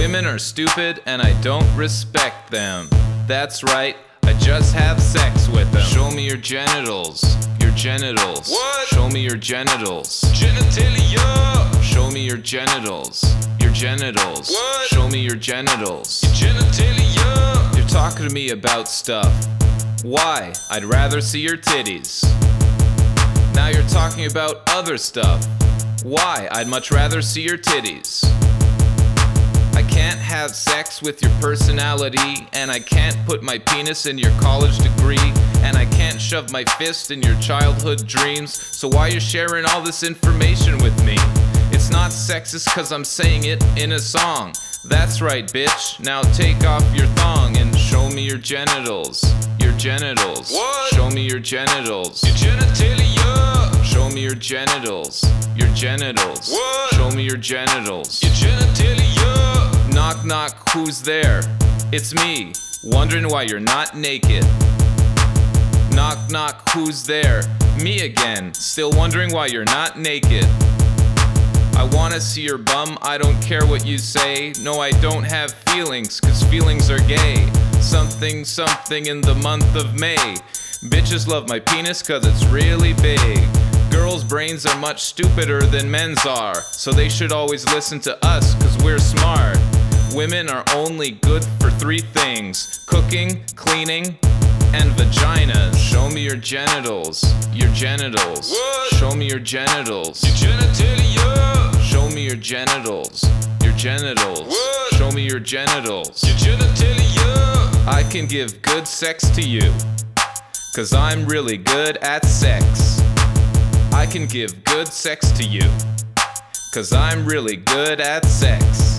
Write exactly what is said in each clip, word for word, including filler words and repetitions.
Women are stupid and I don't respect them. That's right, I just have sex with them. Show me your genitals, your genitals. What? Show me your genitals. Genitalia. Show me your genitals, your genitals. What? Show me your genitals. Genitalia. You're talking to me about stuff. Why? I'd rather see your titties. Now you're talking about other stuff. Why? I'd much rather see your titties. I can't have sex with your personality, and I can't put my penis in your college degree, and I can't shove my fist in your childhood dreams. So why you sharing all this information with me? It's not sexist cause I'm saying it in a song. That's right, bitch. Now take off your thong and show me your genitals. Your genitals. What? Show me your genitals. Your genitalia. Show me your genitals. Your genitals. What? Show me your genitals. Your genitalia. Knock knock, who's there? It's me, wondering why you're not naked. Knock knock, who's there? Me again, still wondering why you're not naked. I wanna see your bum, I don't care what you say. No, I don't have feelings, cause feelings are gay. Something, something in the month of May. Bitches love my penis cause it's really big. Girls' brains are much stupider than men's are, so they should always listen to us cause we're smart. Women are only good for three things: cooking, cleaning, and vaginas. Show me your genitals, your genitals. What? Show me your genitals. Your genitalia. Show me your genitals, your genitals. What? Show me your genitals. Your genitalia. I can give good sex to you, cause I'm really good at sex. I can give good sex to you, cause I'm really good at sex.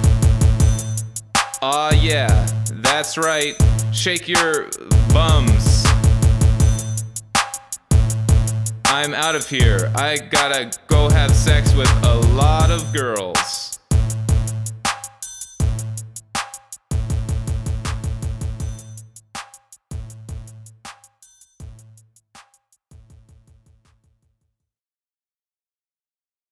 Aw, yeah, that's right. Shake your bums. I'm out of here. I gotta go have sex with a lot of girls.